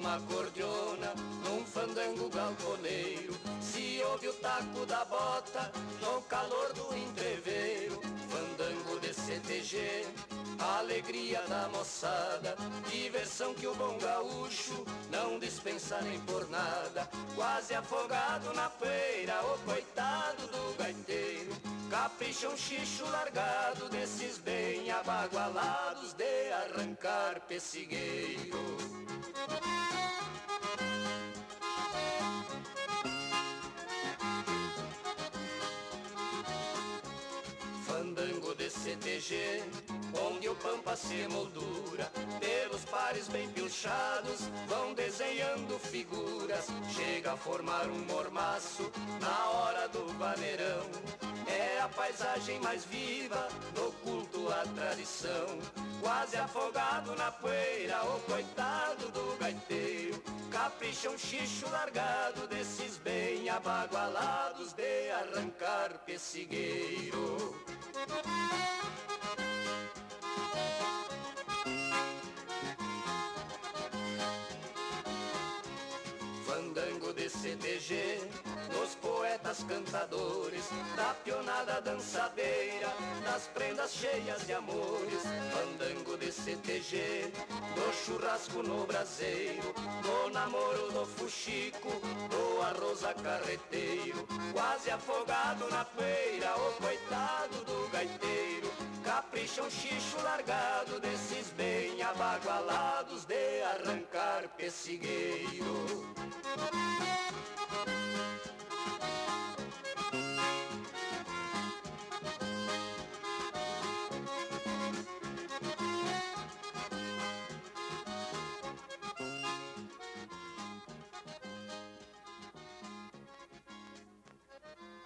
numa cordiona, num fandango galponeiro. Se ouve o taco da bota, no calor do entreveiro. Fandango de CTG, alegria da moçada, diversão que o bom gaúcho não dispensa nem por nada. Quase afogado na feira, o coitado do gaiteiro, capricha um xixo largado desses bem abagualados de arrancar pessigueiro. Fandango de CTG, onde o pampa se moldura, pelos pares bem pilchados vão desenhando figuras. Chega a formar um mormaço na hora do vaneirão. É a paisagem mais viva no culto à tradição. Quase afogado na poeira, o coitado do gaiteiro, capricha um xixo largado desses bem abagualados de arrancar pessigueiro. Fandango de CTG, dos poetas cantadores, da pionada dançadeira, das prendas cheias de amores. Fandango de CTG, do churrasco no braseiro, do namoro do fuxico, do arroz a carreteiro. Quase afogado na feira, o coitado do gaiteiro, capricha um xixo largado desses bem abagualados de arrancar pessigueiro.